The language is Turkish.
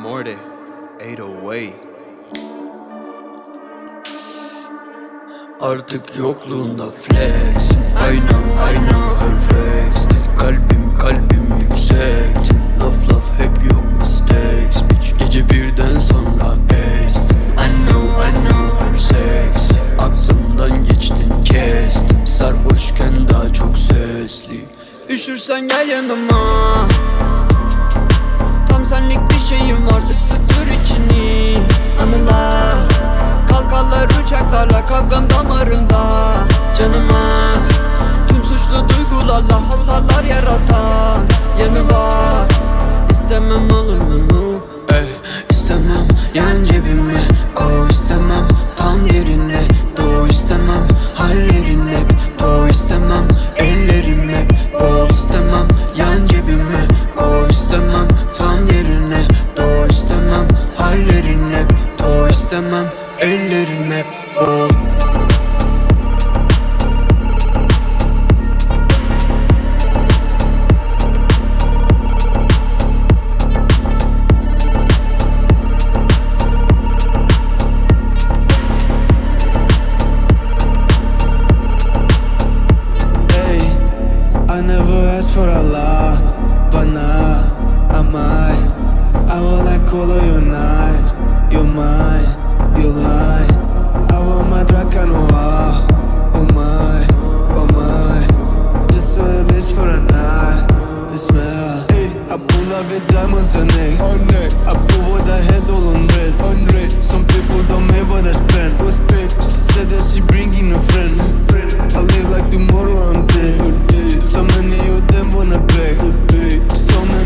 Morty 808. Artık yokluğunda flex. I know perfect. Kalbim yüksek. Laf hep yok mistakes. Bitch gece birden sonra best. I know her sex. Aklımdan geçtin kestim. Sarhoşken daha çok sesli. Üşürsen gel yanıma. Tam senlik bir şeyim var, ısıtır içini. Anılar, kalkarlar uçaklarla, kavgam damarımda. Canıma tüm suçlu duygularla hasarlar yaratan yanı var. İstemem alımını, istemem yan cebime koy. İstemem tam yerine doğu. İstemem hallerine doğu. İstemem ellerimle bol. İstemem yan cebime koy. İstemem tam yerine doğu. İstemem hallerine doğu. İstemem ellerine bol. I never asked for a lot, but now I might. I will like all of your nights. You're mine, you're lying. I want my Draca Noir. Oh my. Just so it is for a night. The smell. I pull up with diamonds on neck. I prove what I had all on red. Some people don't make what I spend. She said that she bringing a friend. I live like tomorrow I'm dead. So many of them wanna beg. So many